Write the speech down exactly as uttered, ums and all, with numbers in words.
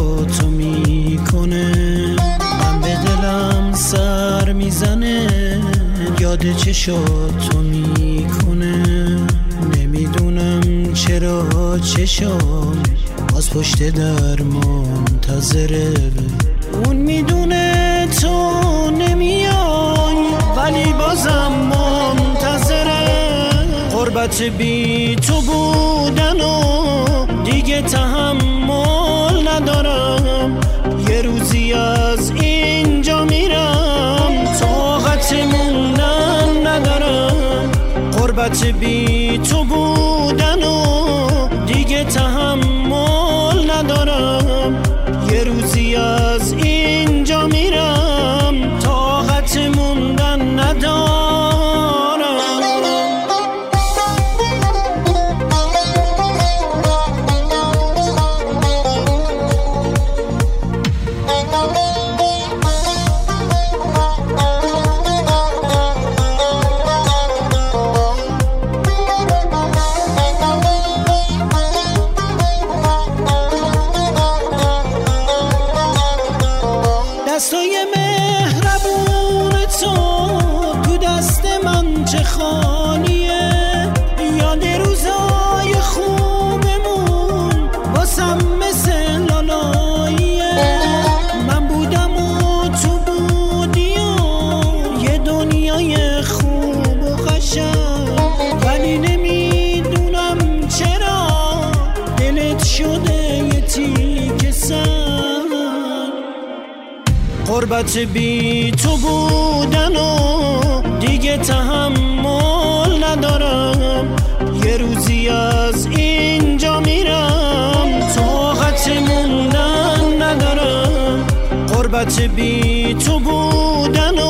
با تو میکنه، من به دلم سر میزنه، یاد چشاتو میکنه. نمیدونم چرا چشام باز پشت در منتظره، اون میدونه تو نمیای ولی بازم منتظره. غربت بی تو بودن و دیگه تحمل ندارم، یه روزی از اینجا میرم طاقت موندن ندارم. غربت بی تو بودن و دیگه تحمل ندارم، یه روزی از اینجا میرم طاقت موندن ندارم. دستای مهربون تو تو دست من چه خالیه، یاد روزای خوبمون واسم مثل لالاییه. من بودم و تو بودی و یه دنیای خوب و قشنگ، ولی نمیدونم چرا دلت شده یه تیکه سنگ. غربت بی تو بودن و دیگه تحمل ندارم، یه روزی از اینجا میرم طاقت موندن ندارم. غربت بی تو بودن و